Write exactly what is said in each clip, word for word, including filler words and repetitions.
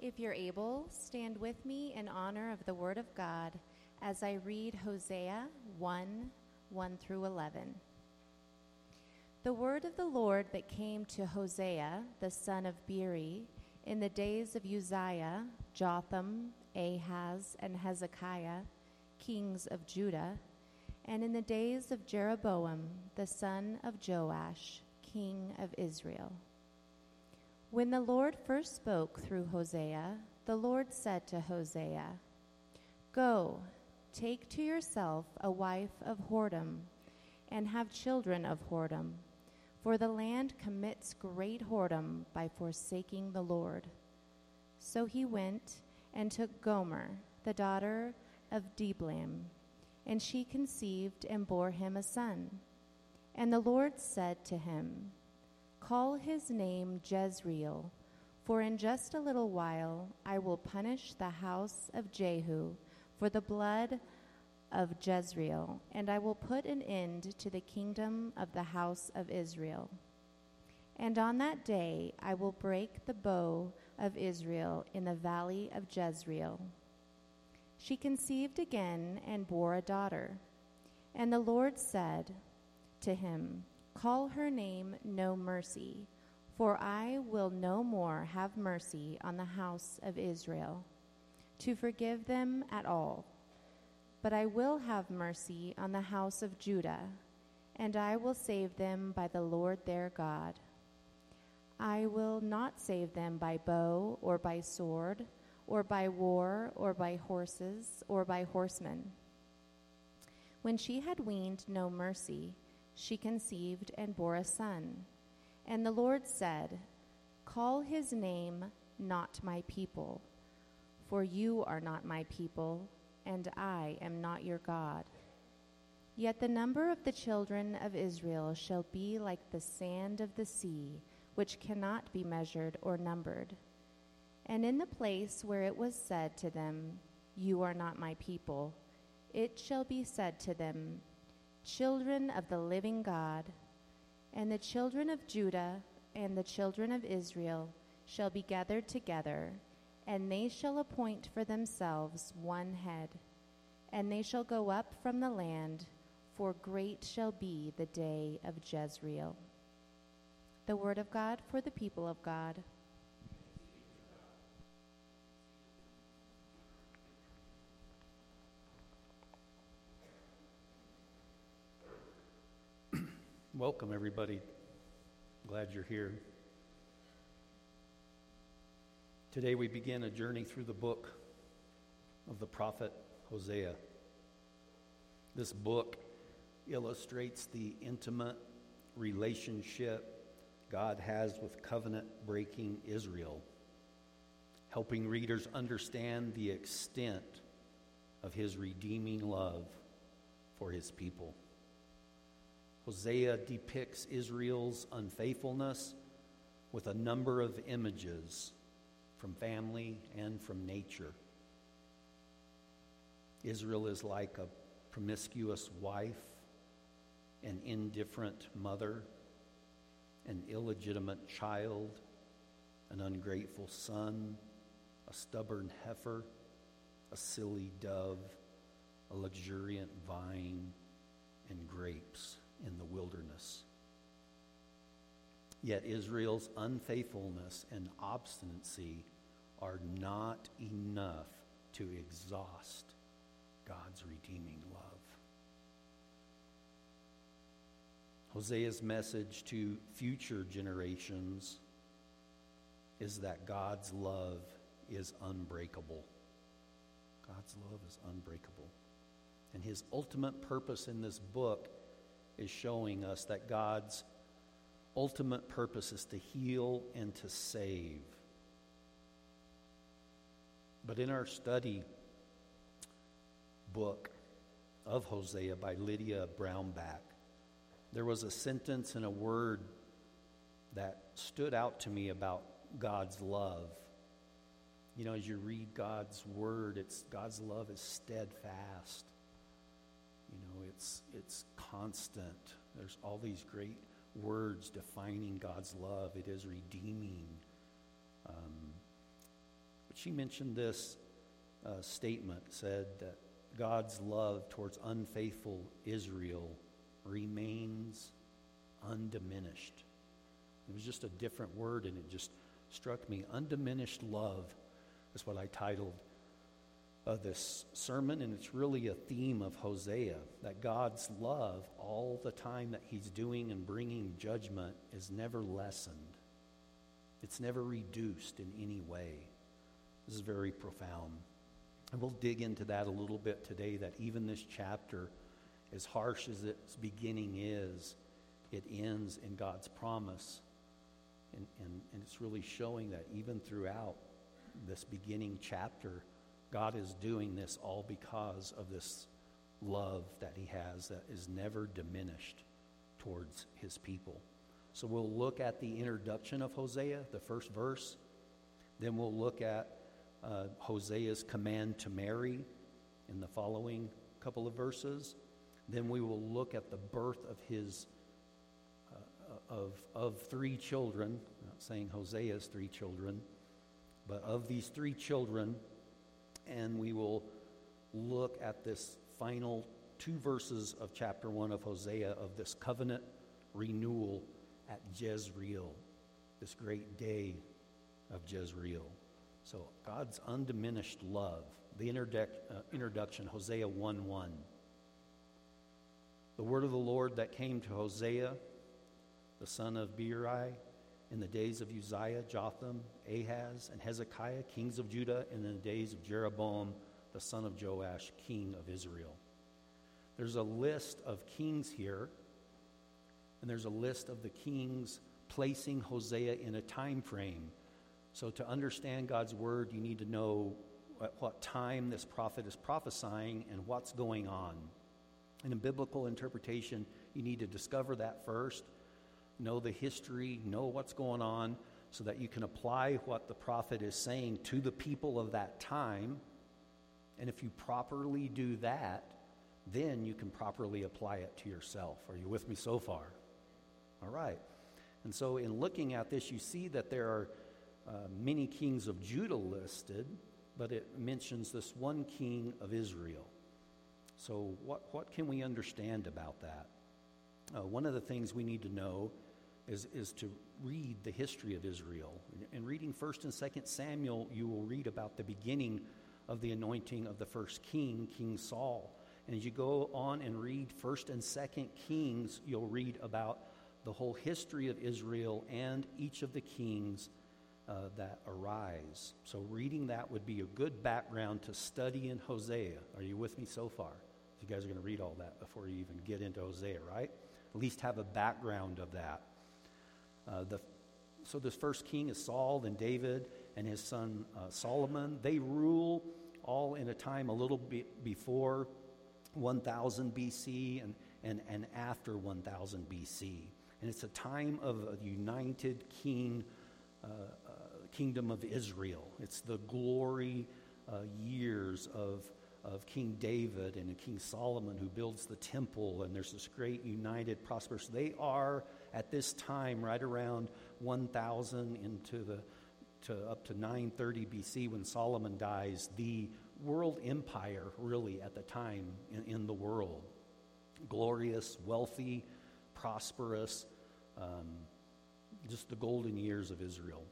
If you're able, stand with me in honor of the Word of God as I read Hosea one, one through eleven. The word of the Lord that came to Hosea, the son of Beeri, in the days of Uzziah, Jotham, Ahaz, and Hezekiah, kings of Judah, and in the days of Jeroboam, the son of Joash, king of Israel. When the Lord first spoke through Hosea, the Lord said to Hosea, "Go, take to yourself a wife of whoredom, and have children of whoredom, for the land commits great whoredom by forsaking the Lord." So he went and took Gomer, the daughter of Diblaim, and she conceived and bore him a son. And the Lord said to him, "Call his name Jezreel, for in just a little while I will punish the house of Jehu for the blood of Jezreel, and I will put an end to the kingdom of the house of Israel. And on that day I will break the bow of Israel in the valley of Jezreel." She conceived again and bore a daughter. And the Lord said to him, "Call her name No Mercy, for I will no more have mercy on the house of Israel, to forgive them at all. But I will have mercy on the house of Judah, and I will save them by the Lord their God. I will not save them by bow or by sword, or by war, or by horses, or by horsemen." When she had weaned No Mercy, she conceived and bore a son. And the Lord said, "Call his name Not My People, for you are not my people, and I am not your God. Yet the number of the children of Israel shall be like the sand of the sea, which cannot be measured or numbered. And in the place where it was said to them, 'You are not my people,' it shall be said to them, 'Children of the living God.' And the children of Judah and the children of Israel shall be gathered together, and they shall appoint for themselves one head, and they shall go up from the land, for great shall be the day of Jezreel." The word of God for the people of God. Welcome, everybody. Glad you're here. Today we begin a journey through the book of the prophet Hosea. This book illustrates the intimate relationship God has with covenant-breaking Israel, helping readers understand the extent of his redeeming love for his people. Hosea depicts Israel's unfaithfulness with a number of images from family and from nature. Israel is like a promiscuous wife, an indifferent mother, an illegitimate child, an ungrateful son, a stubborn heifer, a silly dove, a luxuriant vine, and grapes in the wilderness. Yet Israel's unfaithfulness and obstinacy are not enough to exhaust God's redeeming love. Hosea's message to future generations is that God's love is unbreakable. God's love is unbreakable. And his ultimate purpose in this book is showing us that God's ultimate purpose is to heal and to save. But in our study book of Hosea by Lydia Brownback, there was a sentence and a word that stood out to me about God's love. You know, as you read God's word, it's God's love is steadfast. You know, it's it's constant. There's all these great words defining God's love. It is redeeming, um, which she mentioned this uh, statement, said that God's love towards unfaithful Israel remains undiminished. It was just a different word, and it just struck me. Undiminished love is what I titled uh, this sermon, and it's really a theme of Hosea, that God's love all the time that he's doing and bringing judgment is never lessened. It's never reduced in any way. This is very profound. And we'll dig into that a little bit today, that even this chapter, as harsh as its beginning is, it ends in God's promise. And, and, and it's really showing that even throughout this beginning chapter, God is doing this all because of this love that he has that is never diminished towards his people. So we'll look at the introduction of Hosea, the first verse. Then we'll look at uh, Hosea's command to marry in the following couple of verses. Then we will look at the birth of his uh, of of three children. I'm not saying Hosea's three children, but of these three children. And we will look at this final two verses of chapter one of Hosea, of this covenant renewal at Jezreel, this great day of Jezreel. So God's undiminished love. The introduc- uh, introduction, Hosea one one. The word of the Lord that came to Hosea, the son of Beeri, in the days of Uzziah, Jotham, Ahaz, and Hezekiah, kings of Judah, and in the days of Jeroboam, the son of Joash, king of Israel. There's a list of kings here, and there's a list of the kings placing Hosea in a time frame. So to understand God's word, you need to know at what time this prophet is prophesying and what's going on. In a biblical interpretation, you need to discover that first, know the history, know what's going on, so that you can apply what the prophet is saying to the people of that time. And if you properly do that, then you can properly apply it to yourself. Are you with me so far? All right. And so in looking at this, you see that there are uh, many kings of Judah listed, but it mentions this one king of Israel. So what, what can we understand about that? Uh, one of the things we need to know is, is to read the history of Israel. In reading First and Second Samuel, you will read about the beginning of the anointing of the first king, King Saul. And as you go on and read First and Second Kings, you'll read about the whole history of Israel and each of the kings uh, that arise. So reading that would be a good background to study in Hosea. Are you with me so far? You guys are going to read all that before you even get into Hosea, right? At least have a background of that. Uh, the, so this first king is Saul, then David and his son uh, Solomon. They rule all in a time a little bit before one thousand B C and, and, and after one thousand B C. And it's a time of a united king, uh, uh, kingdom of Israel. It's the glory uh, years of of King David and King Solomon, who builds the temple, and there's this great united prosperous. They are at this time right around one thousand into the to up to nine thirty B C when Solomon dies, the world empire really at the time in, in the world. Glorious, wealthy, prosperous, um, just the golden years of Israel.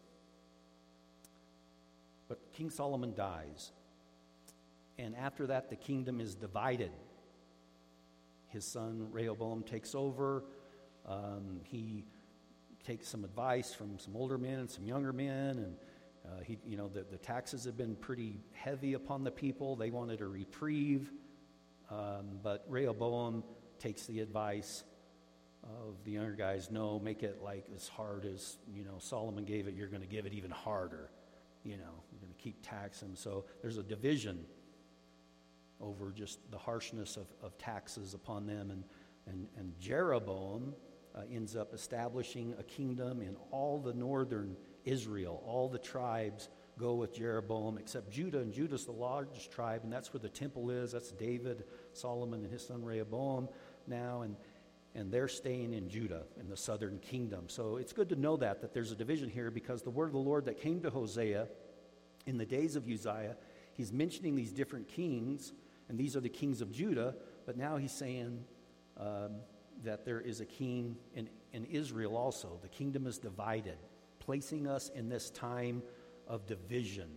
But King Solomon dies. And after that, the kingdom is divided. His son Rehoboam takes over. Um, he takes some advice from some older men and some younger men. And, uh, he, you know, the, the taxes have been pretty heavy upon the people. They wanted a reprieve. Um, but Rehoboam takes the advice of the younger guys. No, make it like as hard as, you know, Solomon gave it. You're going to give it even harder. You know, you're going to keep taxing. So there's a division over just the harshness of, of taxes upon them. And, and, and Jeroboam uh, ends up establishing a kingdom in all the northern Israel. All the tribes go with Jeroboam except Judah, and Judah's the largest tribe, and that's where the temple is. That's David, Solomon, and his son Rehoboam now, and, and they're staying in Judah, in the southern kingdom. So it's good to know that, that there's a division here, because the word of the Lord that came to Hosea In the days of Uzziah, he's mentioning these different kings, and these are the kings of Judah, but now he's saying um, that there is a king in, in Israel also. The kingdom is divided, placing us in this time of division.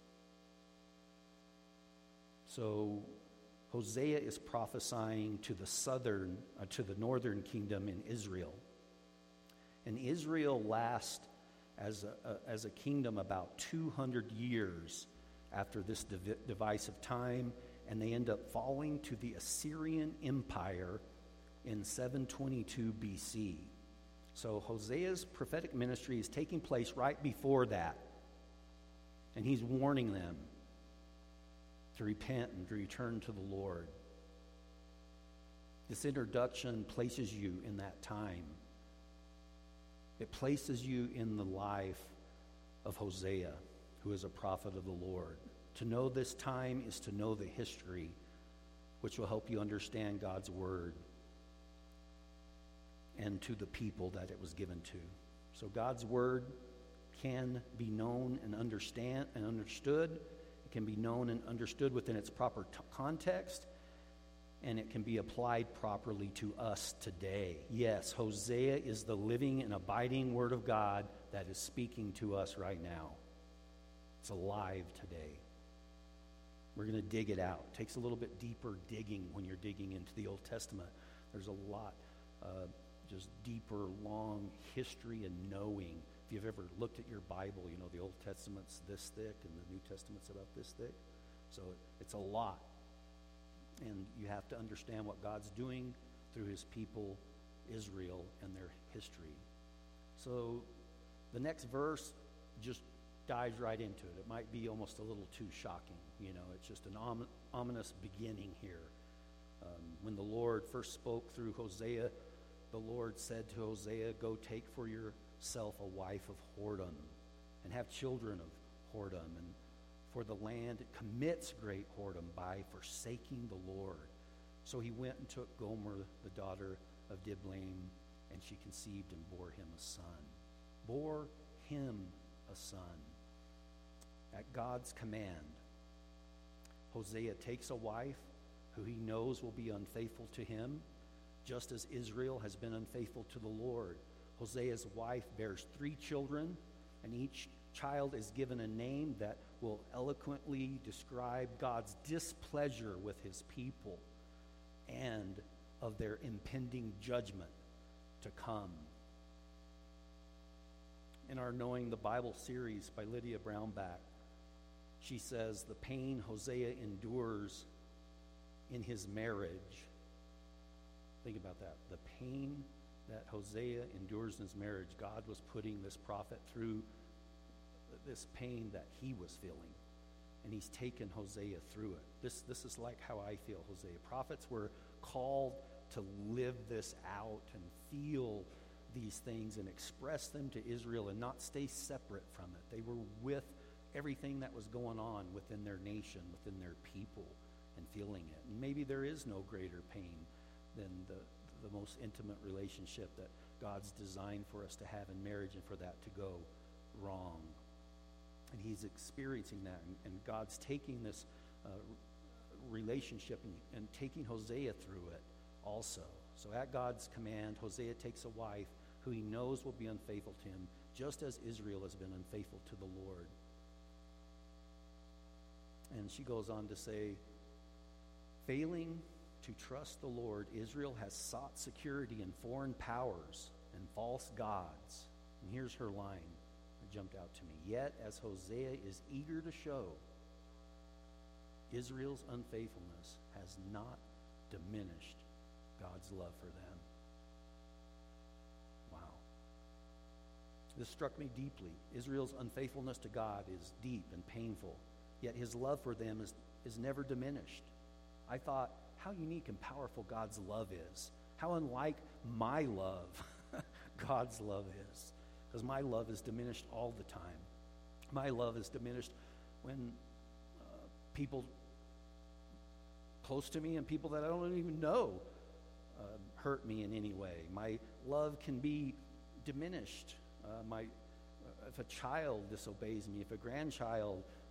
So Hosea is prophesying to the southern, uh, to the northern kingdom in Israel. And Israel lasts as a, a, as a kingdom about two hundred years after this div- divisive time, and they end up falling to the Assyrian Empire in seven twenty-two B C. So Hosea's prophetic ministry is taking place right before that, and he's warning them to repent and to return to the Lord. This introduction places you in that time. It places you in the life of Hosea, who is a prophet of the Lord. To know this time is to know the history, which will help you understand God's word and to the people that it was given to. So God's word can be known and understand and understood. It can be known and understood within its proper t- context, and it can be applied properly to us today. Yes, Hosea is the living and abiding word of God that is speaking to us right now. It's alive today. We're going to dig it out. It takes a little bit deeper digging when you're digging into the Old Testament. There's a lot, uh, just deeper, long history and knowing. If you've ever looked at your Bible, you know the Old Testament's this thick and the New Testament's about this thick. So it's a lot. And you have to understand what God's doing through his people, Israel, and their history. So the next verse just dives right into it. It might be almost a little too shocking. You know, it's just an om- ominous beginning here. Um, when the Lord first spoke through Hosea, the Lord said to Hosea, "Go take for yourself a wife of whoredom, and have children of whoredom, and for the land commits great whoredom by forsaking the Lord." So he went and took Gomer, the daughter of Diblaim, and she conceived and bore him a son. Bore him a son. At God's command, Hosea takes a wife who he knows will be unfaithful to him, just as Israel has been unfaithful to the Lord. Hosea's wife bears three children, and each child is given a name that will eloquently describe God's displeasure with his people and of their impending judgment to come. In our Knowing the Bible series by Lydia Brownback, she says the pain Hosea endures in his marriage. Think about that. The pain that Hosea endures in his marriage, God was putting this prophet through this pain that he was feeling, and he's taken Hosea through it. This this is like how I feel, Hosea. Prophets were called to live this out and feel these things and express them to Israel and not stay separate from it. They were with everything that was going on within their nation, within their people, and feeling it. And maybe there is no greater pain than the the most intimate relationship that God's designed for us to have in marriage, and for that to go wrong. And he's experiencing that, and, and God's taking this uh, relationship and, and taking Hosea through it also. So at God's command, Hosea takes a wife who he knows will be unfaithful to him, just as Israel has been unfaithful to the Lord. And she goes on to say, failing to trust the Lord, Israel has sought security in foreign powers and false gods. And here's her line that jumped out to me. Yet, as Hosea is eager to show, Israel's unfaithfulness has not diminished God's love for them. Wow. This struck me deeply. Israel's unfaithfulness to God is deep and painful, yet his love for them is, is never diminished. I thought, how unique and powerful God's love is. How unlike my love God's love is. Because my love is diminished all the time. My love is diminished when uh, people close to me and people that I don't even know uh, hurt me in any way. My love can be diminished. Uh, my, uh, if a child disobeys me, if a grandchild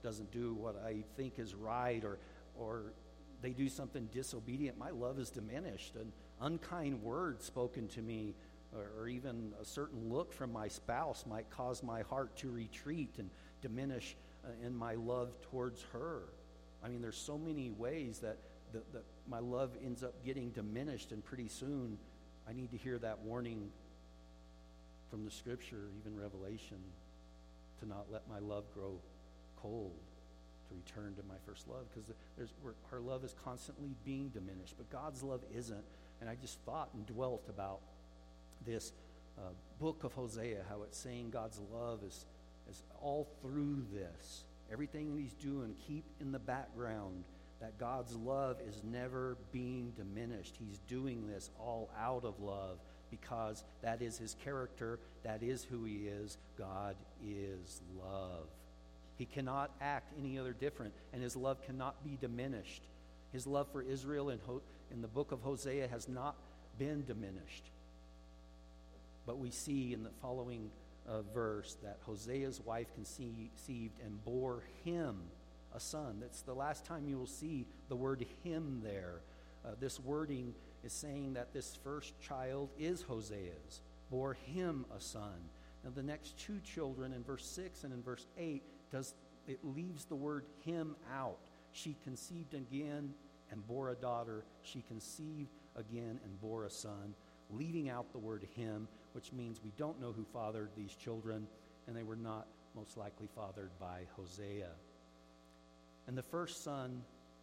doesn't do what I think is right, or or they do something disobedient, my love is diminished. An unkind word spoken to me, or, or even a certain look from my spouse might cause my heart to retreat and diminish uh, in my love towards her. I mean, there's so many ways that, that, that my love ends up getting diminished, and pretty soon I need to hear that warning from the Scripture, even Revelation, to not let my love grow cold, to return to my first love, because there's our love is constantly being diminished, but God's love isn't. And I just thought and dwelt about this uh, book of Hosea, how it's saying God's love is, is all through this. Everything that he's doing, keep in the background that God's love is never being diminished. He's doing this all out of love, because that is his character, that is who he is. God is love. He cannot act any other different, and his love cannot be diminished. His love for Israel in, Ho- in the book of Hosea has not been diminished. But we see in the following uh, verse that Hosea's wife conceived and bore him a son. That's the last time you will see the word him there. Uh, this wording is saying that this first child is Hosea's, bore him a son. Now the next two children in verse six and in verse eight, does it leaves the word him out. She conceived again and bore a daughter. She conceived again and bore a son, leaving out the word him, which means we don't know who fathered these children, and they were not most likely fathered by Hosea. And the first son,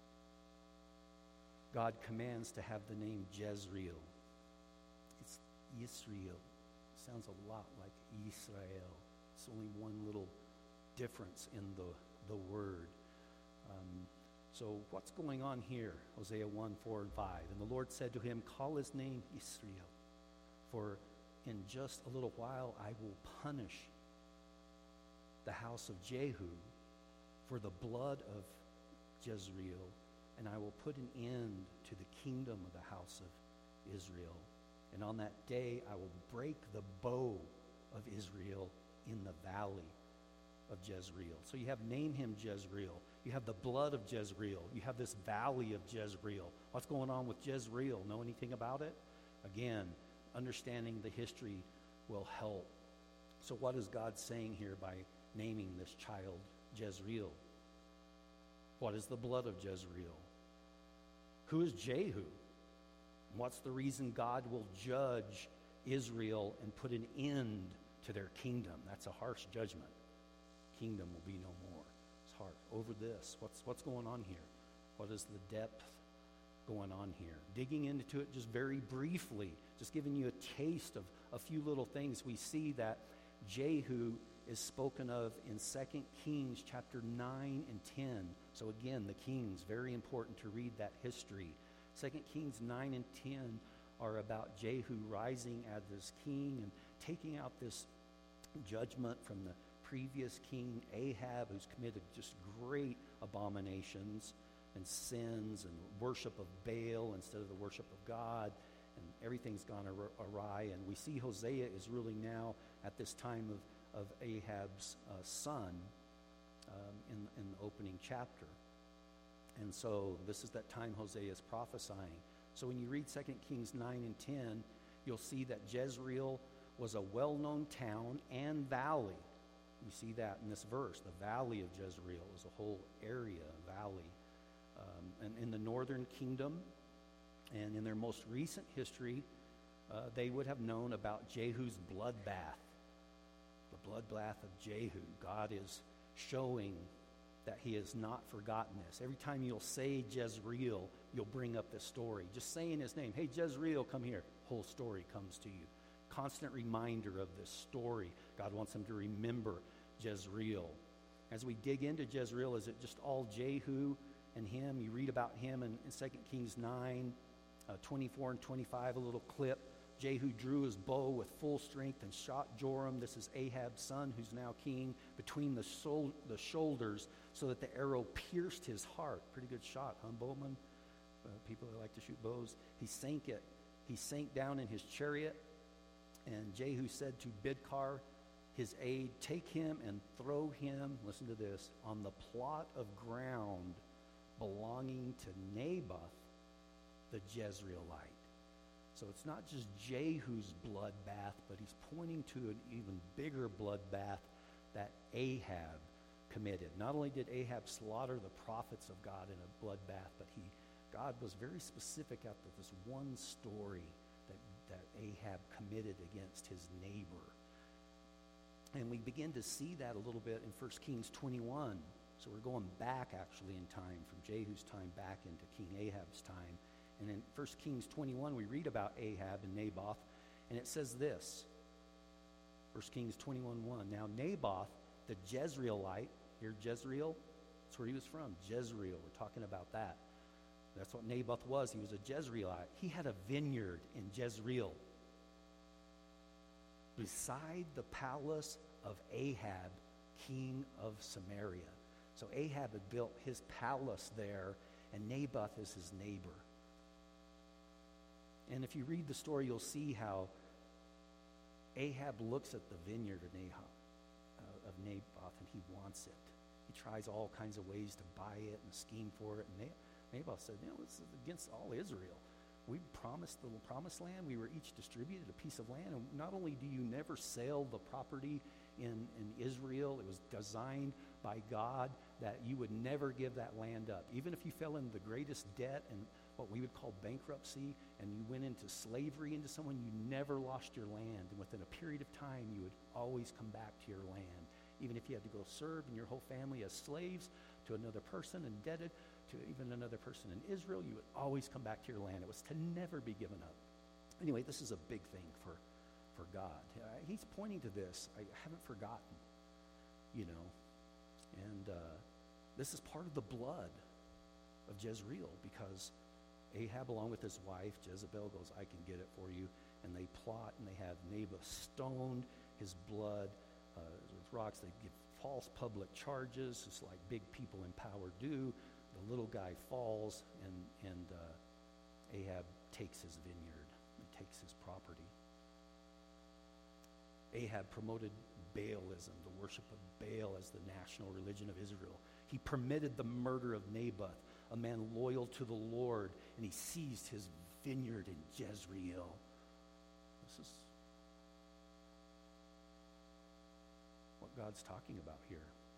God commands to have the name Jezreel. It's Israel. Sounds a lot like Israel. It's only one little difference in the, the word. Um, so what's going on here? Hosea one, four, and five. And the Lord said to him, call his name Israel, for in just a little while I will punish the house of Jehu for the blood of Jezreel, and I will put an end to the kingdom of the house of Israel. And on that day I will break the bow of Israel in the valley of Jezreel. So you have name him Jezreel. You have the blood of Jezreel. You have this valley of Jezreel. What's going on with Jezreel? Know anything about it? Again, understanding the history will help. So what is God saying here by naming this child Jezreel? What is the blood of Jezreel? Who is Jehu? What's the reason God will judge Israel and put an end to their kingdom? That's a harsh judgment. Kingdom will be no more. It's hard. Over this, what's what's going on here? What is the depth going on here? Digging into it just very briefly, just giving you a taste of a few little things. We see that Jehu is spoken of in Second Kings chapter nine and ten. So again, the kings, very important to read that history. Second Kings nine and ten are about Jehu rising as king and taking out this judgment from the previous king Ahab, who's committed just great abominations and sins and worship of Baal instead of the worship of God, and everything's gone awry. And we see Hosea is really now at this time of, of Ahab's uh, son um, in, in the opening chapter. And so this is that time Hosea is prophesying. So when you read Second Kings nine and ten, you'll see that Jezreel was a well-known town and valley. You see that in this verse. The valley of Jezreel is a whole area, valley. Um, and in the northern kingdom, and in their most recent history, uh, they would have known about Jehu's bloodbath. The bloodbath of Jehu. God is showing that he has not forgotten this. Every time you'll say Jezreel, you'll bring up this story. Just saying his name. Hey, Jezreel, come here. Whole story comes to you. Constant reminder of this story. God wants them to remember Jezreel. As we dig into Jezreel, is it just all Jehu and him? You read about him in, in Second Kings nine, uh, twenty-four and twenty-five, a little clip. Jehu drew his bow with full strength and shot Joram, this is Ahab's son, who's now king, between the, sol- the shoulders, so that the arrow pierced his heart. Pretty good shot, huh, bowman? Uh, people that like to shoot bows. He sank it. He sank down in his chariot. And Jehu said to Bidkar, his aide, take him and throw him, listen to this, on the plot of ground belonging to Naboth the Jezreelite. So it's not just Jehu's bloodbath, but he's pointing to an even bigger bloodbath that Ahab committed. Not only did Ahab slaughter the prophets of God in a bloodbath, but he, God was very specific after this one story that, that Ahab committed against his neighbor. And we begin to see that a little bit in First Kings twenty-one. So we're going back actually in time, from Jehu's time back into King Ahab's time. And in First Kings twenty-one, we read about Ahab and Naboth, and it says this. First Kings twenty-one one. Now Naboth, the Jezreelite, here Jezreel, that's where he was from, Jezreel. We're talking about that. That's what Naboth was. He was a Jezreelite. He had a vineyard in Jezreel beside the palace of Ahab, king of Samaria. So Ahab had built his palace there, and Naboth is his neighbor. And if you read the story, you'll see how Ahab looks at the vineyard of Naboth, uh, of Naboth, and he wants it. He tries all kinds of ways to buy it and scheme for it. And Naboth said, you know, this is against all Israel. We promised the promised land. We were each distributed a piece of land. And not only do you never sell the property in, in Israel, it was designed by God that you would never give that land up. Even if you fell into the greatest debt and what we would call bankruptcy, and you went into slavery into someone, you never lost your land. And within a period of time, you would always come back to your land. Even if you had to go serve and your whole family as slaves to another person, indebted to even another person in Israel, you would always come back to your land. It was to never be given up. Anyway, this is a big thing for, for God. Uh, he's pointing to this. I haven't forgotten, you know. And uh, this is part of the blood of Jezreel, because Ahab, along with his wife, Jezebel, goes, I can get it for you. And they plot, and they have Naboth stoned, his blood uh, with rocks. They give false public charges, just like big people in power do. The little guy falls, and, and uh, Ahab takes his vineyard and takes his property. Ahab promoted Baalism, the worship of Baal, as the national religion of Israel. He permitted the murder of Naboth, a man loyal to the Lord, and he seized his vineyard in Jezreel. This is what God's talking about here.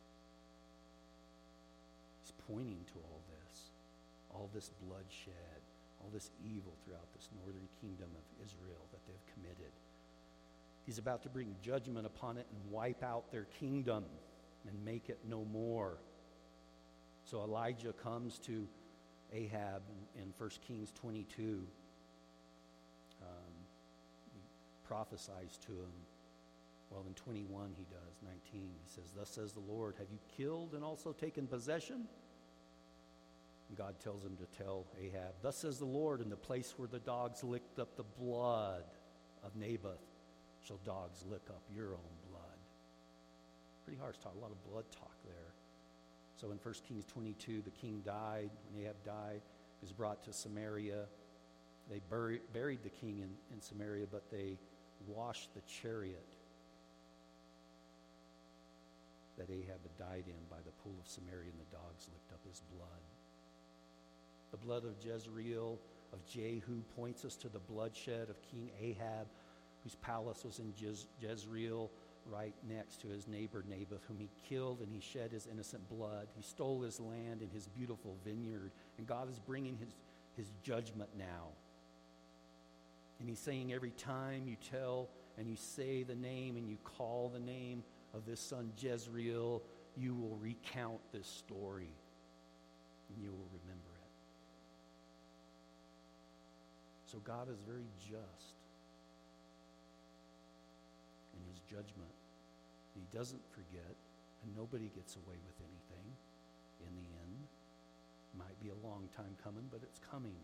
He's pointing to all this, all this bloodshed, all this evil throughout this northern kingdom of Israel that they've committed. He's about to bring judgment upon it and wipe out their kingdom and make it no more. So Elijah comes to Ahab in, in First Kings twenty-two. Um, he prophesies to him. Well, in twenty-one he does, nineteen. He says, thus says the Lord, have you killed and also taken possession? And God tells him to tell Ahab, thus says the Lord, in the place where the dogs licked up the blood of Naboth, shall dogs lick up your own blood. Pretty harsh talk, a lot of blood talk there. So in First Kings twenty-two, the king died. When Ahab died, he was brought to Samaria. They buried, buried the king in, in Samaria, but they washed the chariot that Ahab had died in by the pool of Samaria, and the dogs licked up his blood. The blood of Jezreel, of Jehu, points us to the bloodshed of King Ahab, whose palace was in Jez- Jezreel, right next to his neighbor Naboth, whom he killed, and he shed his innocent blood. He stole his land and his beautiful vineyard, and God is bringing his, his judgment now. And he's saying, every time you tell and you say the name and you call the name of this son Jezreel, you will recount this story, and you will remember it. So God is very just in his judgment. He doesn't forget, and nobody gets away with anything in the end. Might be a long time coming, but it's coming.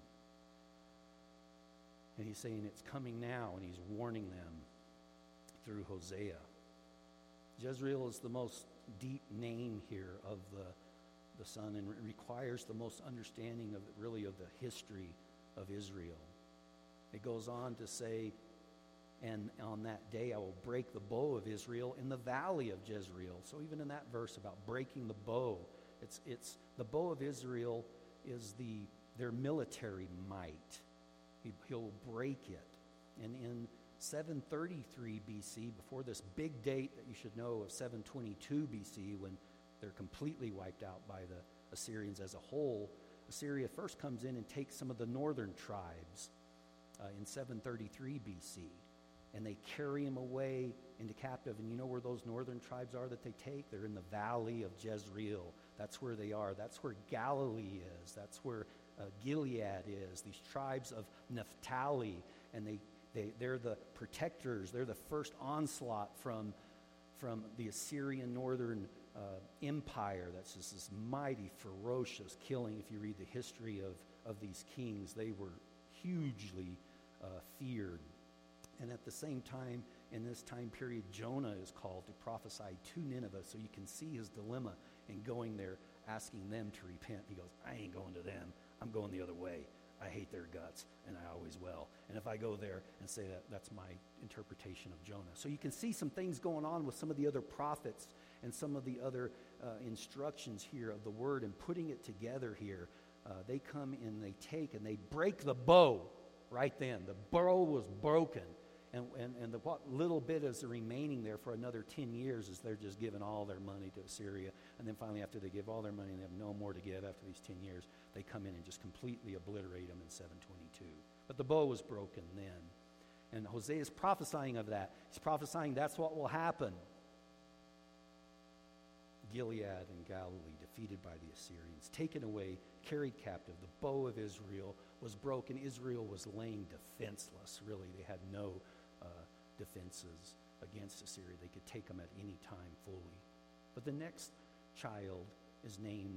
And he's saying it's coming now, and he's warning them through Hosea. Jezreel is the most deep name here of the, the son, and it requires the most understanding of really of the history of Israel. It goes on to say And on that day I will break the bow of Israel in the valley of Jezreel. So even in that verse about breaking the bow, it's it's the bow of Israel is the their military might. He, he'll break it. And in seven thirty-three B C, before this big date that you should know of seven twenty-two B C, when they're completely wiped out by the Assyrians as a whole, Assyria first comes in and takes some of the northern tribes uh, in seven thirty-three B C. And they carry them away into captive. And you know where those northern tribes are that they take? They're in the valley of Jezreel. That's where they are. That's where Galilee is. That's where uh, Gilead is. These tribes of Naphtali. And they, they, they're the protectors. They're the first onslaught from, from the Assyrian northern uh, empire. That's just this mighty, ferocious killing. If you read the history of, of these kings, they were hugely uh, feared. And at the same time, in this time period, Jonah is called to prophesy to Nineveh. So you can see his dilemma in going there, asking them to repent. He goes, I ain't going to them. I'm going the other way. I hate their guts, and I always will. And if I go there and say that, that's my interpretation of Jonah. So you can see some things going on with some of the other prophets and some of the other uh, instructions here of the word and putting it together here. Uh, they come and they take and they break the bow right then. The bow was broken. And, and, and the what little bit is remaining there for another ten years is they're just giving all their money to Assyria. And then finally, after they give all their money and they have no more to give after these ten years, they come in and just completely obliterate them in seven twenty-two. But the bow was broken then. And Hosea is prophesying of that. He's prophesying that's what will happen. Gilead and Galilee defeated by the Assyrians, taken away, carried captive. The bow of Israel was broken. Israel was laying defenseless, really. They had no uh, defenses against Assyria. They could take them at any time fully. But the next child is named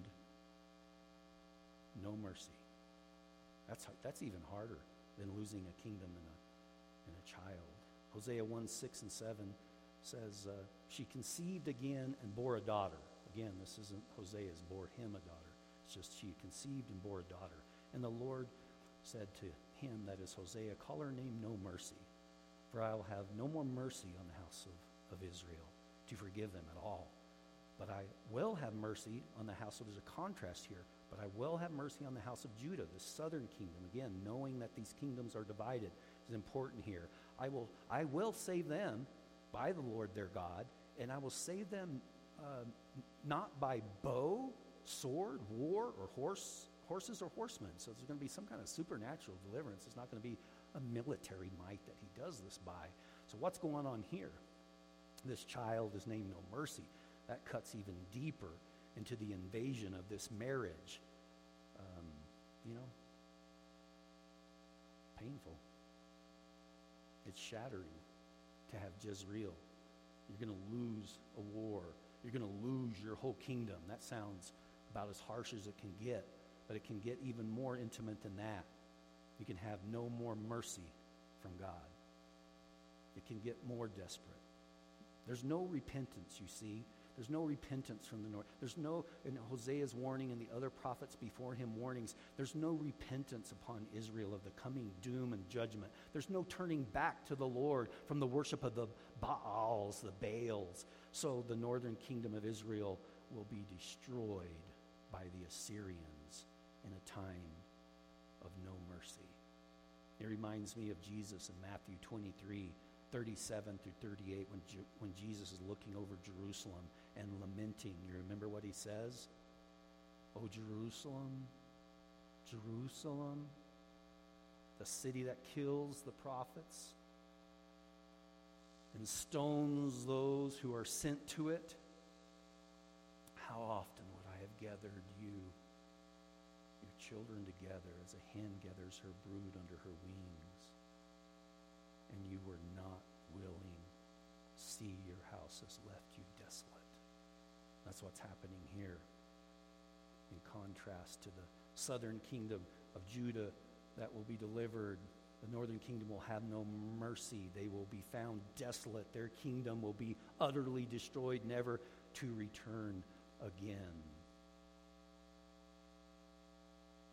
No Mercy. That's, that's even harder than losing a kingdom and a, and a child. Hosea one, six, and seven says, uh, she conceived again and bore a daughter. Again, this isn't Hosea's bore him a daughter. It's just she conceived and bore a daughter. And the Lord said to him, that is Hosea, call her name No Mercy, for I will have no more mercy on the house of, of Israel to forgive them at all. But I will have mercy on the house of, there's a contrast here, but I will have mercy on the house of Judah, the southern kingdom. Again, knowing that these kingdoms are divided is important here. I will, I will save them by the Lord their God, and I will save them uh, not by bow, sword, war, or horse, horses or horsemen. So there's going to be some kind of supernatural deliverance. It's not going to be a military might that he does this by. So what's going on here? This child is named No Mercy. That cuts even deeper into the invasion of this marriage. Um, you know, painful. It's shattering to have Jezreel. You're going to lose a war. You're going to lose your whole kingdom. That sounds about as harsh as it can get, but it can get even more intimate than that. You can have no more mercy from God. It can get more desperate. There's no repentance, you see. There's no repentance from the north. There's no, in Hosea's warning and the other prophets before him warnings, there's no repentance upon Israel of the coming doom and judgment. There's no turning back to the Lord from the worship of the Baals, the Baals. So the northern kingdom of Israel will be destroyed by the Assyrians in a time of no mercy. It reminds me of Jesus in Matthew twenty-three, thirty-seven through thirty-eight, when, Je- when Jesus is looking over Jerusalem and lamenting. You remember what he says? Oh, Jerusalem, Jerusalem, the city that kills the prophets and stones those who are sent to it. How often would I have gathered you, your children, together as a hen gathers her brood under her wings, and you were not willing. See, your house has left you desolate. That's what's happening here. In contrast to the southern kingdom of Judah that will be delivered, the northern kingdom will have no mercy. They will be found desolate. Their kingdom will be utterly destroyed, never to return again.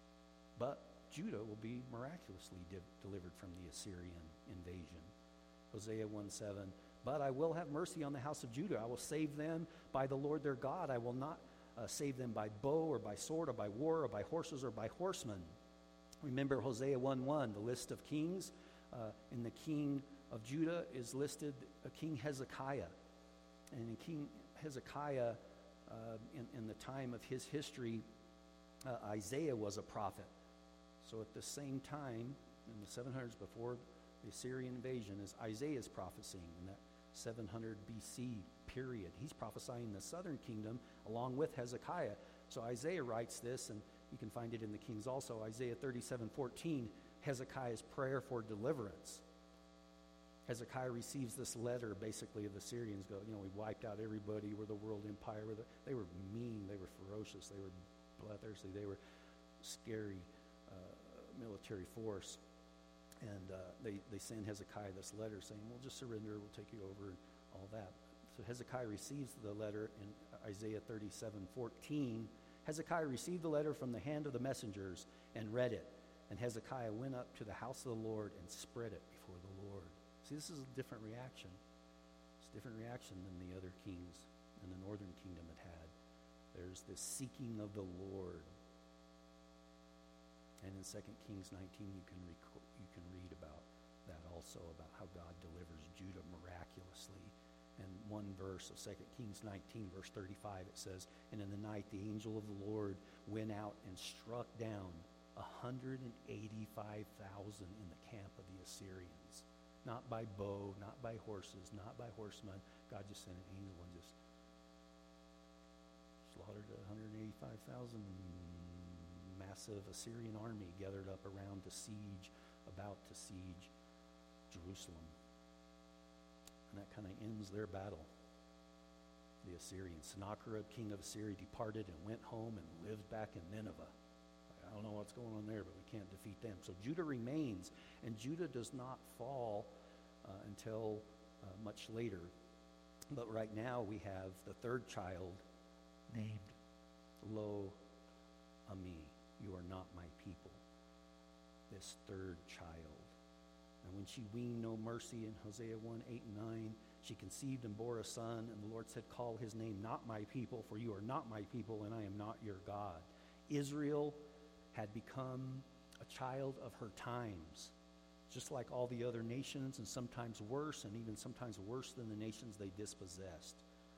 But Judah will be miraculously de- delivered from the Assyrian invasion. Hosea one seven. But I will have mercy on the house of Judah. I will save them by the Lord their God. I will not uh, save them by bow or by sword or by war or by horses or by horsemen. Remember Hosea one one, the list of kings. Uh, in the king of Judah is listed uh, King Hezekiah. And in King Hezekiah, uh, in, in the time of his history, uh, Isaiah was a prophet. So at the same time, in the seven hundreds before the Assyrian invasion, is Isaiah's prophesying in that seven hundred B C period. He's prophesying the southern kingdom along with Hezekiah. So Isaiah writes this, and you can find it in the Kings also, Isaiah thirty-seven fourteen, Hezekiah's prayer for deliverance. Hezekiah receives this letter, basically, of the Syrians. Go, you know, we wiped out everybody. We're the world empire. We're the, they were mean. They were ferocious. They were bloodthirsty. They were scary uh, military force. And uh, they, they send Hezekiah this letter saying, we'll just surrender, we'll take you over, and all that. So Hezekiah receives the letter in Isaiah thirty-seven fourteen. Hezekiah received the letter from the hand of the messengers and read it. And Hezekiah went up to the house of the Lord and spread it before the Lord. See, this is a different reaction. It's a different reaction than the other kings in the northern kingdom had had. There's this seeking of the Lord. And in Second Kings nineteen, you can record, you can read about that also, about how God delivers Judah miraculously. And one verse of Second Kings nineteen, verse thirty-five, it says, and in the night the angel of the Lord went out and struck down one hundred eighty-five thousand in the camp of the Assyrians. Not by bow, not by horses, not by horsemen. God just sent an angel and just slaughtered one hundred eighty-five thousand. Massive Assyrian army gathered up around to siege, about to siege Jerusalem. And that kind of ends their battle. The Assyrians. Sennacherib, king of Assyria, departed and went home and lived back in Nineveh. I don't know what's going on there, but we can't defeat them. So Judah remains, and Judah does not fall uh, until uh, much later. But right now we have the third child named Lo Ami. You are not my people. This third child. And when she weaned no mercy in Hosea one, eight, and nine, she conceived and bore a son, and the Lord said, call his name not my people, for you are not my people, and I am not your God. Israel had become a child of her times, just like all the other nations, and sometimes worse, and even sometimes worse than the nations they dispossessed.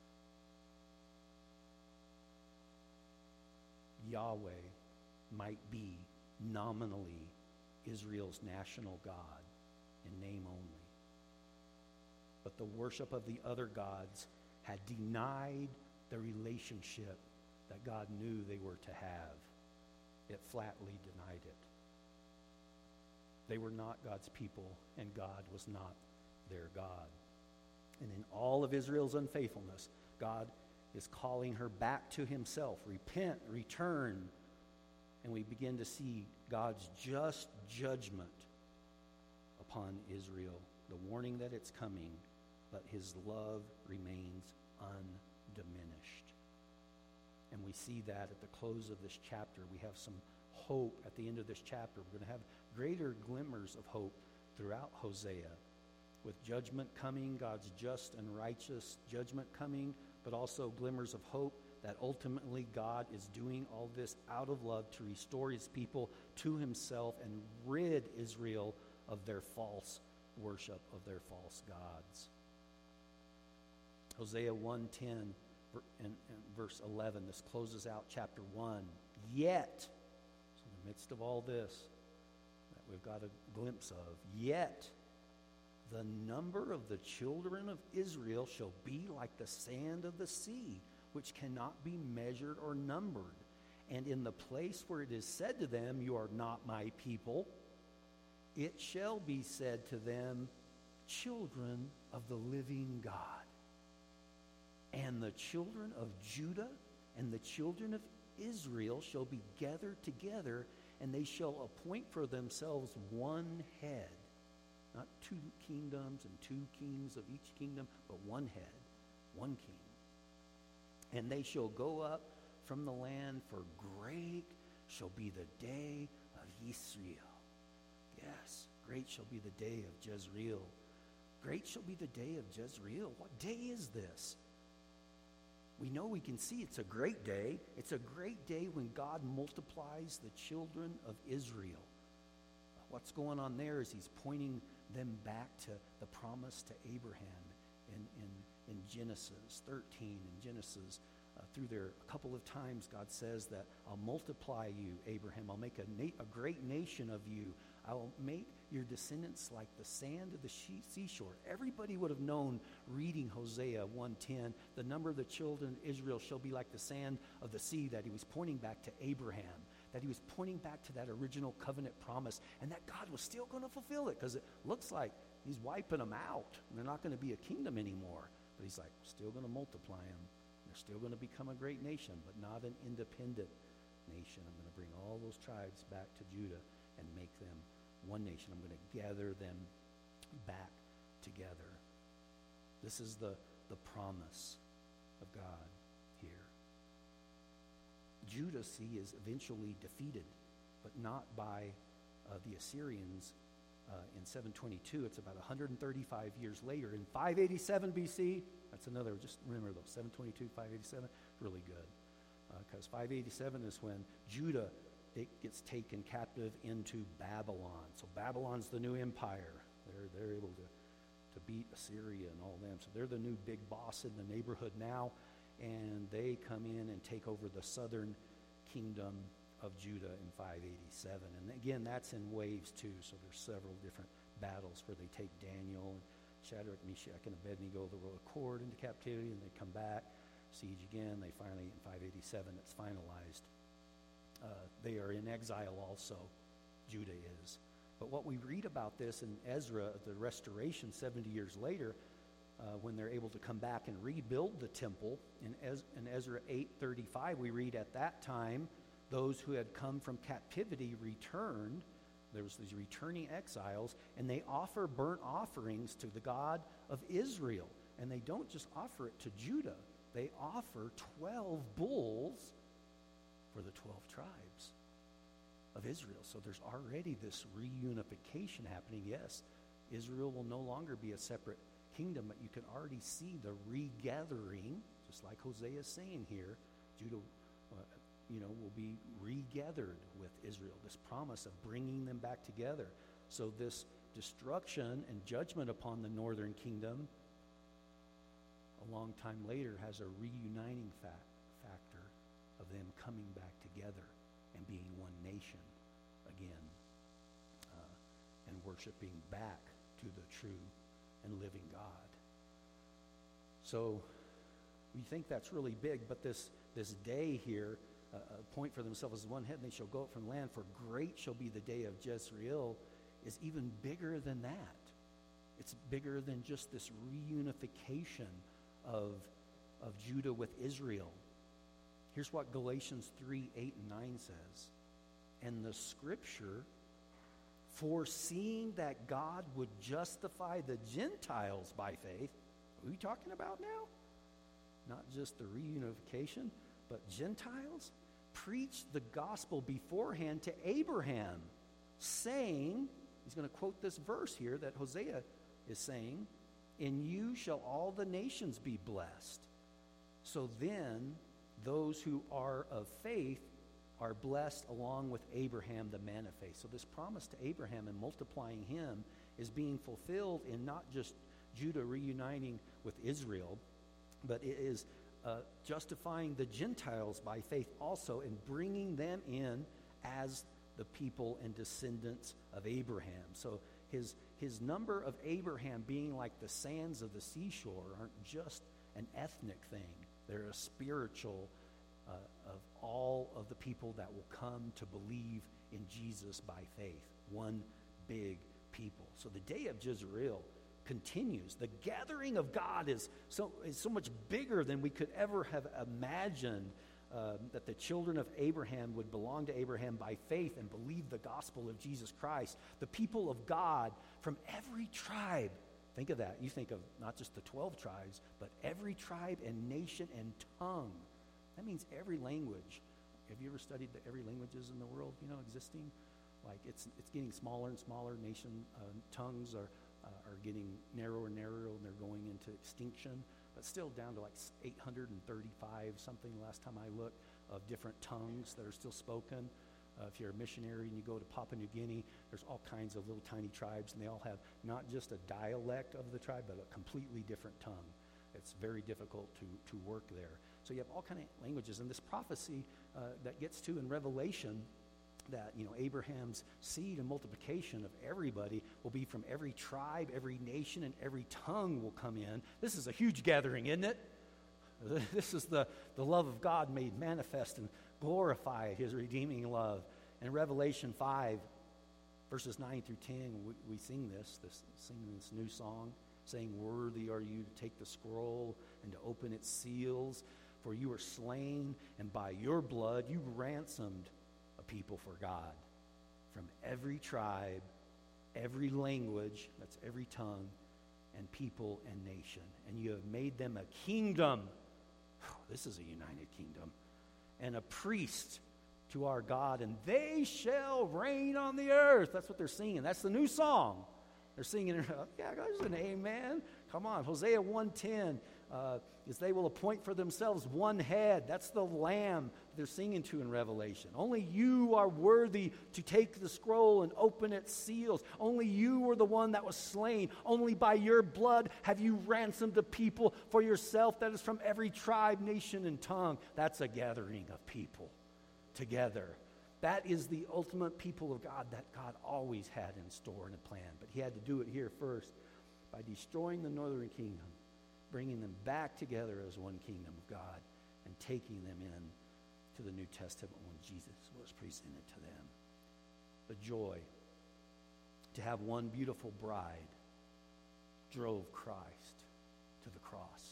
Yahweh might be nominally Israel's national God in name only. But the worship of the other gods had denied the relationship that God knew they were to have. It flatly denied it. They were not God's people, and God was not their God. And in all of Israel's unfaithfulness, God is calling her back to himself. Repent, return. And we begin to see God's just judgment upon Israel, the warning that it's coming, but his love remains undiminished. And we see that at the close of this chapter. We have some hope at the end of this chapter. We're going to have greater glimmers of hope throughout Hosea. With judgment coming, God's just and righteous judgment coming, but also glimmers of hope that ultimately God is doing all this out of love to restore his people to himself and rid Israel of their false worship of their false gods. Hosea one ten and, and verse eleven, this closes out chapter one. Yet, so in the midst of all this that we've got a glimpse of, yet the number of the children of Israel shall be like the sand of the sea, which cannot be measured or numbered. And in the place where it is said to them, you are not my people, it shall be said to them, children of the living God. And the children of Judah and the children of Israel shall be gathered together, and they shall appoint for themselves one head. Not two kingdoms and two kings of each kingdom, but one head, one king. And they shall go up from the land, for great shall be the day of Yisrael. Yes, great shall be the day of Jezreel. Great shall be the day of Jezreel. What day is this? We know, we can see it's a great day. It's a great day when God multiplies the children of Israel. What's going on there is he's pointing them back to the promise to Abraham in, in, in Genesis thirteen. In Genesis, uh, through there, a couple of times God says that I'll multiply you, Abraham. I'll make a, na- a great nation of you. I will make your descendants like the sand of the she- seashore. Everybody would have known, reading Hosea one ten, the number of the children of Israel shall be like the sand of the sea, that he was pointing back to Abraham, that he was pointing back to that original covenant promise, and that God was still going to fulfill it, because it looks like he's wiping them out, and they're not going to be a kingdom anymore. But he's like, still going to multiply them. They're still going to become a great nation, but not an independent nation. I'm going to bring all those tribes back to Judah and make them one nation. I'm going to gather them back together. This is the, the promise of God here. Judah, see, is eventually defeated, but not by uh, the Assyrians uh, in seven twenty-two. It's about one hundred thirty-five years later. In five eighty-seven B C, that's another, just remember those, seven twenty-two, five eighty-seven, really good. Because uh, five eighty-seven is when Judah, it gets taken captive into Babylon. So Babylon's the new empire. They're, they're able to, to beat Assyria and all them. So they're the new big boss in the neighborhood now. And they come in and take over the southern kingdom of Judah in five eighty-seven. And again, that's in waves too. So there's several different battles where they take Daniel and Shadrach, Meshach, and Abednego, the royal court, into captivity, and they come back, siege again. They finally, in five eighty-seven, it's finalized. Uh, they are in exile also, Judah is. But what we read about this in Ezra, the restoration seventy years later, uh, when they're able to come back and rebuild the temple, in, Ez- in Ezra eight thirty-five, we read at that time, those who had come from captivity returned. There was these returning exiles, and they offer burnt offerings to the God of Israel. And they don't just offer it to Judah. They offer twelve bulls for the twelve tribes of Israel. So there's already this reunification happening. Yes, Israel will no longer be a separate kingdom, but you can already see the regathering, just like Hosea is saying here. Judah, uh, you know, will be regathered with Israel. This promise of bringing them back together. So this destruction and judgment upon the northern kingdom, a long time later, has a reuniting fact, factor of them coming back together and being one nation again, uh, and worshiping back to the true and living God. So we think that's really big, but this, this day here, uh, a point for themselves as one head, and they shall go up from land, for great shall be the day of Jezreel, is even bigger than that. It's bigger than just this reunification of, of Judah with Israel. Here's what Galatians three, eight, and nine says. And the scripture, foreseeing that God would justify the Gentiles by faith. What are we talking about now? Not just the reunification, but Gentiles. Preached the gospel beforehand to Abraham, saying, he's going to quote this verse here that Hosea is saying, in you shall all the nations be blessed. So then, those who are of faith are blessed along with Abraham, the man of faith. So this promise to Abraham and multiplying him is being fulfilled in not just Judah reuniting with Israel, but it is uh, justifying the Gentiles by faith also and bringing them in as the people and descendants of Abraham. So his, his number of Abraham being like the sands of the seashore aren't just an ethnic thing. They're a spiritual uh, of all of the people that will come to believe in Jesus by faith. One big people. So the day of Jezreel continues. The gathering of God is so, is so much bigger than we could ever have imagined, uh, that the children of Abraham would belong to Abraham by faith and believe the gospel of Jesus Christ. The people of God from every tribe. Think of that. You think of not just the twelve tribes, but every tribe and nation and tongue. That means every language. Have you ever studied the every languages in the world, you know, existing? Like it's it's getting smaller and smaller. Nation uh, tongues are uh, are getting narrower and narrower, and they're going into extinction, but still down to like eight hundred thirty-five something last time I looked of different tongues that are still spoken. Uh, if you're a missionary and you go to Papua New Guinea, there's all kinds of little tiny tribes, and they all have not just a dialect of the tribe, but a completely different tongue. It's very difficult to, to work there. So you have all kinds of languages, and this prophecy uh, that gets to in Revelation that, you know, Abraham's seed and multiplication of everybody will be from every tribe, every nation, and every tongue will come in. This is a huge gathering, isn't it? This is the, the love of God made manifest and glorified, his redeeming love. In Revelation five, verses nine through ten, we, we sing this, this, sing this new song, saying, "Worthy are you to take the scroll and to open its seals, for you were slain, and by your blood you ransomed a people for God from every tribe, every language," that's every tongue, "and people and nation. And you have made them a kingdom." This is a united kingdom. "And a priest to our God, and they shall reign on the earth." That's what they're singing. That's the new song. They're singing, yeah, there's an amen. Come on, Hosea one ten, uh, is they will appoint for themselves one head. That's the Lamb they're singing to in Revelation. Only you are worthy to take the scroll and open its seals. Only you were the one that was slain. Only by your blood have you ransomed the people for yourself, that is from every tribe, nation, and tongue. That's a gathering of people together. That is the ultimate people of God that God always had in store and a plan. But he had to do it here first by destroying the northern kingdom, bringing them back together as one kingdom of God, and taking them in to the New Testament when Jesus was presented to them. The joy to have one beautiful bride drove Christ to the cross.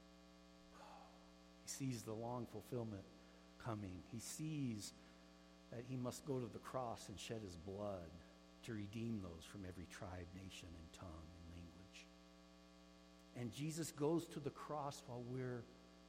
He sees the long fulfillment coming. He sees that he must go to the cross and shed his blood to redeem those from every tribe, nation, and tongue and language. And Jesus goes to the cross while we're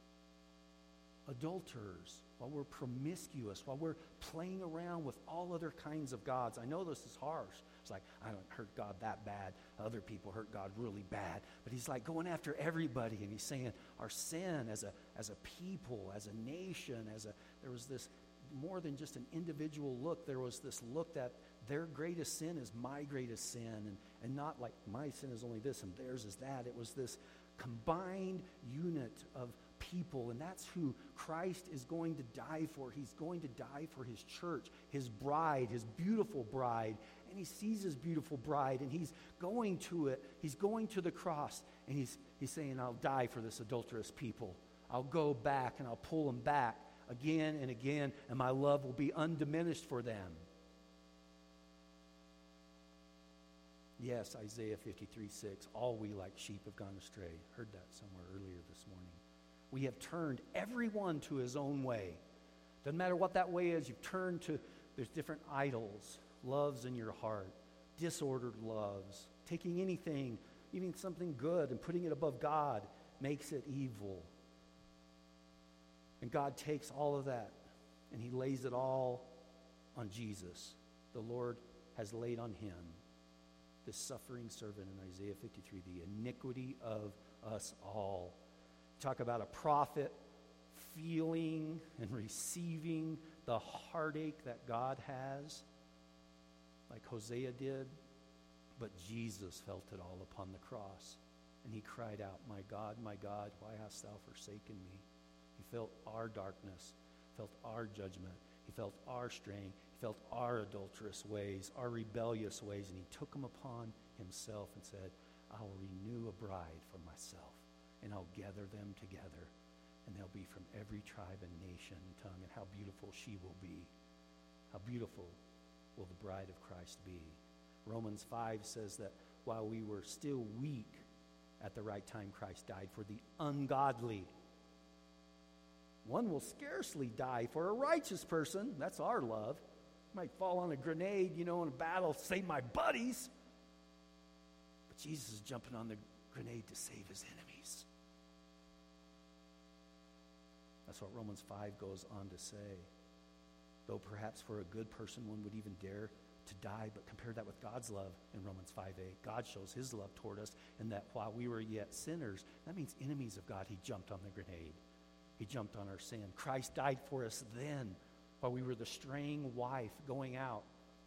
adulterers, while we're promiscuous, while we're playing around with all other kinds of gods. I know this is harsh. It's like, I don't hurt God that bad. Other people hurt God really bad. But he's like going after everybody, and he's saying our sin as a as a people, as a nation, as a there was this more than just an individual look. There was this look that their greatest sin is my greatest sin, and, and not like my sin is only this and theirs is that. It was this combined unit of people, and that's who Christ is going to die for. He's going to die for his church, his bride, his beautiful bride, and he sees his beautiful bride, and he's going to it. He's going to the cross, and he's he's saying, I'll die for this adulterous people. I'll go back, and I'll pull them back again and again, and my love will be undiminished for them. Yes, Isaiah fifty-three six, all we like sheep have gone astray. Heard that somewhere earlier this morning. We have turned everyone to his own way. Doesn't matter what that way is, you've turned to, there's different idols, loves in your heart, disordered loves, taking anything, even something good, and putting it above God makes it evil. And God takes all of that and he lays it all on Jesus. The Lord has laid on him, this suffering servant in Isaiah fifty-three, the iniquity of us all. Talk about a prophet feeling and receiving the heartache that God has, like Hosea did. But Jesus felt it all upon the cross. And he cried out, my God, my God, why hast thou forsaken me? He felt our darkness, felt our judgment. He felt our strain. He felt our adulterous ways, our rebellious ways. And he took them upon himself and said, I will renew a bride for myself, and I'll gather them together, and they'll be from every tribe and nation and tongue. And how beautiful she will be. How beautiful will the bride of Christ be. Romans five says that while we were still weak, at the right time Christ died for the ungodly. One will scarcely die for a righteous person. That's our love. Might fall on a grenade, you know, in a battle, save my buddies. But Jesus is jumping on the grenade to save his enemies. That's what Romans five goes on to say. Though perhaps for a good person one would even dare to die, but compare that with God's love in Romans five eight. God shows his love toward us, and that while we were yet sinners, that means enemies of God, he jumped on the grenade. He jumped on our sin. Christ died for us then, while we were the straying wife going out.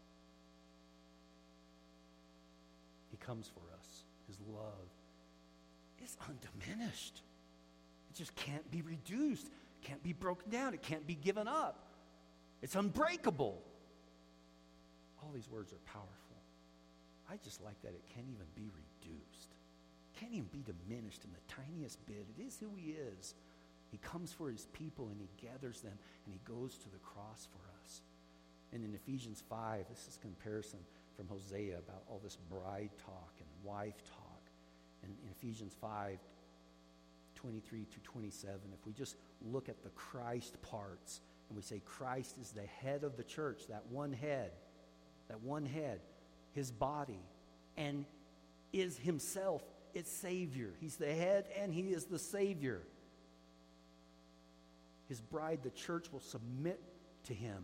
He comes for us. His love is undiminished. It just can't be reduced, can't be broken down, it can't be given up. It's unbreakable. All these words are powerful. I just like that it can't even be reduced. Can't even be diminished in the tiniest bit. It is who he is. He comes for his people and he gathers them and he goes to the cross for us. And in Ephesians five, this is a comparison from Hosea about all this bride talk and wife talk. And in Ephesians five, twenty-three to twenty-seven, if we just look at the Christ parts and we say Christ is the head of the church, that one head, that one head, his body, and is himself its Savior. He's the head and he is the Savior. His bride, the church, will submit to him.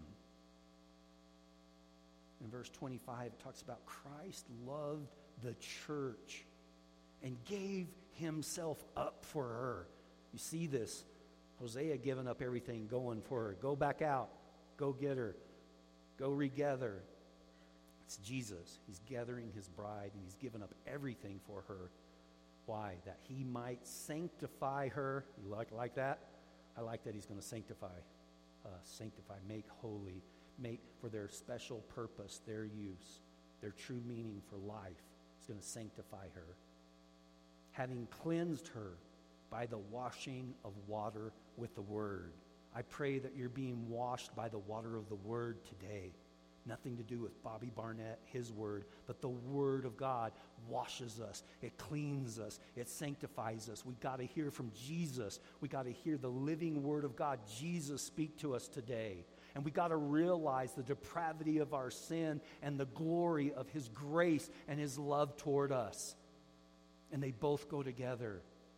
In verse twenty-five, it talks about Christ loved the church and gave himself up for her. You see this. Hosea giving up everything, going for her. Go back out. Go get her. Go regather. It's Jesus. He's gathering his bride, and he's given up everything for her. Why? That he might sanctify her. You like, like that? I like that he's going to sanctify. Uh, sanctify, make holy, make for their special purpose, their use, their true meaning for life. He's going to sanctify her. Having cleansed her by the washing of water with the word. I pray that you're being washed by the water of the word today. Nothing to do with Bobby Barnett, his word, but the word of God washes us. It cleans us. It sanctifies us. We got to hear from Jesus. We got to hear the living word of God, Jesus, speak to us today. And we got to realize the depravity of our sin and the glory of his grace and his love toward us. And they both go together.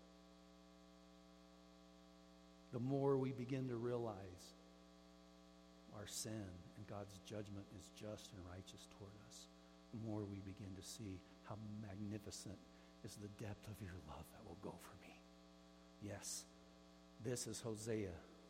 The more we begin to realize our sin and God's judgment is just and righteous toward us, the more we begin to see how magnificent is the depth of your love that will go for me. Yes, this is Hosea,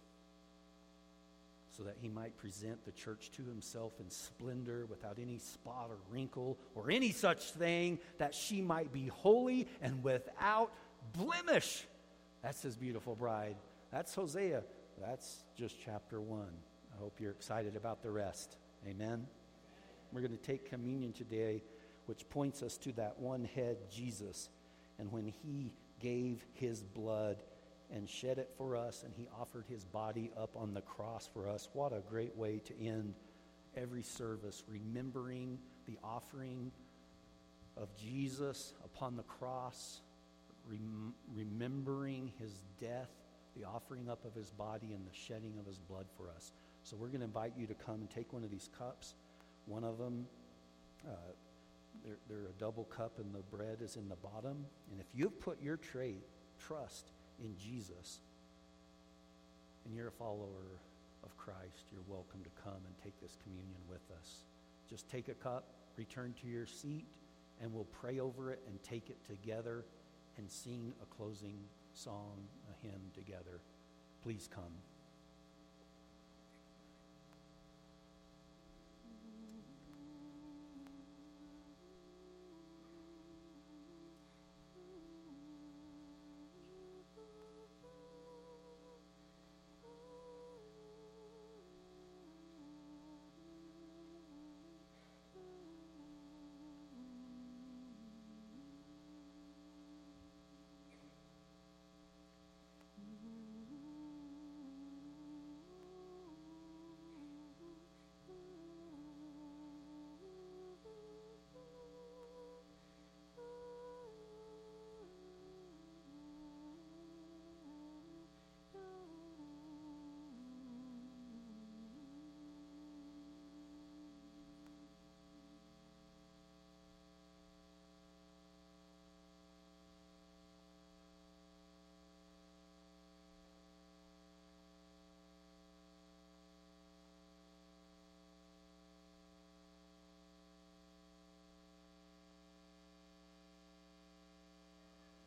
so that he might present the church to himself in splendor without any spot or wrinkle or any such thing, that she might be holy and without blemish. That's his beautiful bride. That's Hosea. That's just chapter one. I hope you're excited about the rest. Amen. We're going to take communion today, which points us to that one head, Jesus. And when he gave his blood and shed it for us, and he offered his body up on the cross for us, what a great way to end every service, remembering the offering of Jesus upon the cross, rem- remembering his death, the offering up of his body, and the shedding of his blood for us. So we're going to invite you to come and take one of these cups. One of them, uh, they're, they're a double cup, and the bread is in the bottom. And if you've put your tra- trust in Jesus, and you're a follower of Christ, you're welcome to come and take this communion with us. Just take a cup, return to your seat, and we'll pray over it and take it together and sing a closing song, a hymn together. Please come.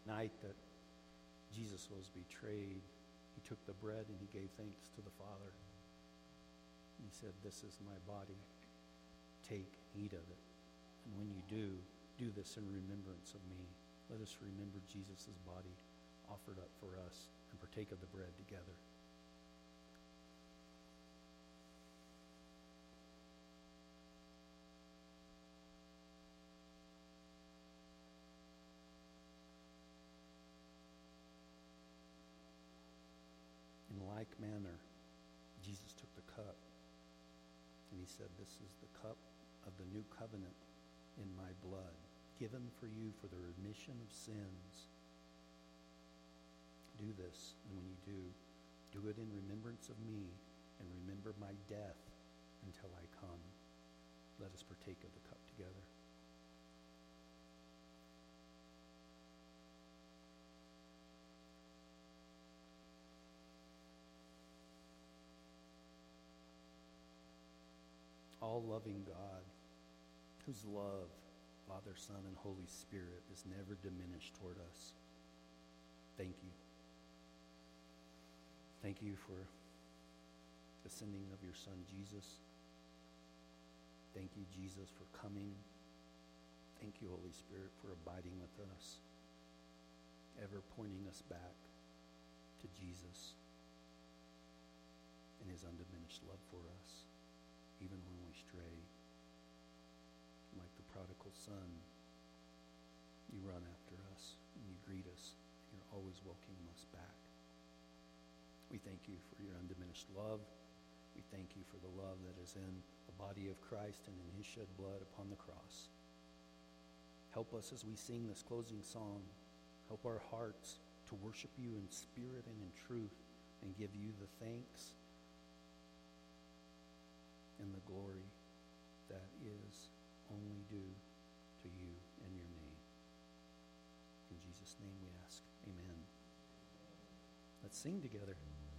night that Jesus was betrayed, he took the bread and he gave thanks to the Father. And he said, "This is my body. Take heed of it. And when you do, do this in remembrance of me." Let us remember Jesus' body offered up for us and partake of the bread together. In like manner, Jesus took the cup and he said, "This is the cup of the new covenant in my blood, given for you for the remission of sins. Do this, and when you do, do it in remembrance of me, and remember my death until I come." Let us partake of the cup together. All-loving God, whose love, Father, Son, and Holy Spirit is never diminished toward us, thank you. Thank you for the sending of your Son, Jesus. Thank you, Jesus, for coming. Thank you, Holy Spirit, for abiding with us, ever pointing us back to Jesus and his undiminished love for us, even when we stray. Like the prodigal son, you run after us and you greet us, and you're always welcoming us back. We thank you for your undiminished love. We thank you for the love that is in the body of Christ and in his shed blood upon the cross. Help us as we sing this closing song. Help our hearts to worship you in spirit and in truth and give you the thanks and the glory that is only due to you and your name. In Jesus' name we ask, amen. Let's sing together.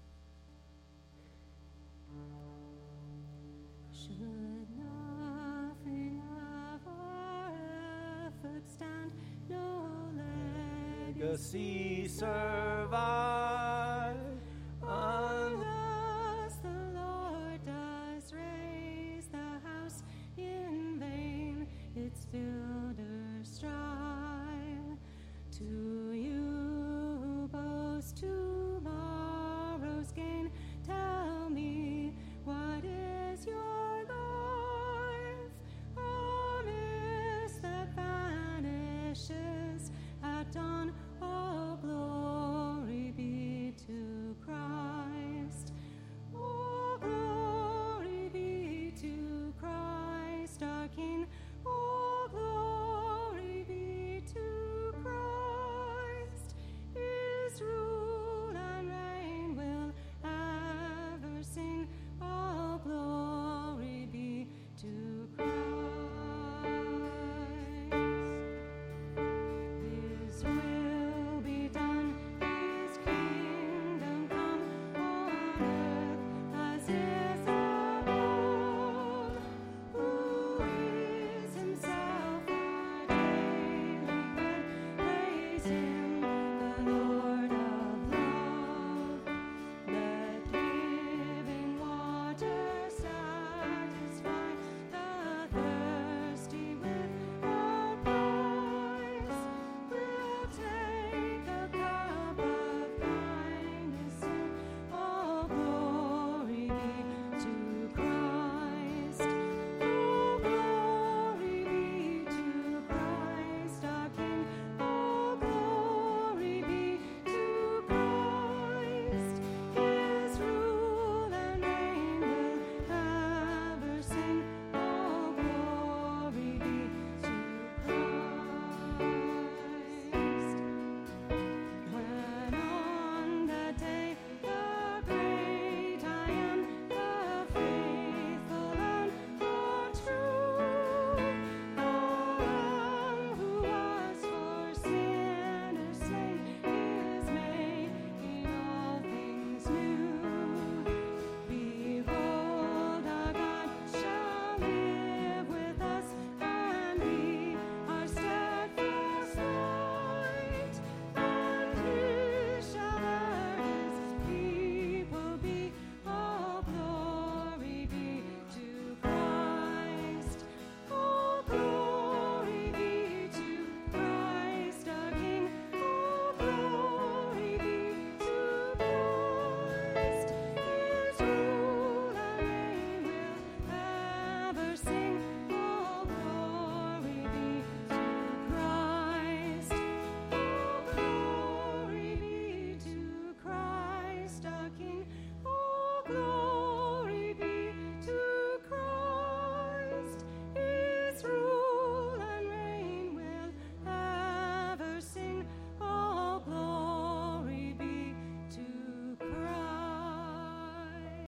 Should nothing of our efforts stand, no legacy Legacy survive.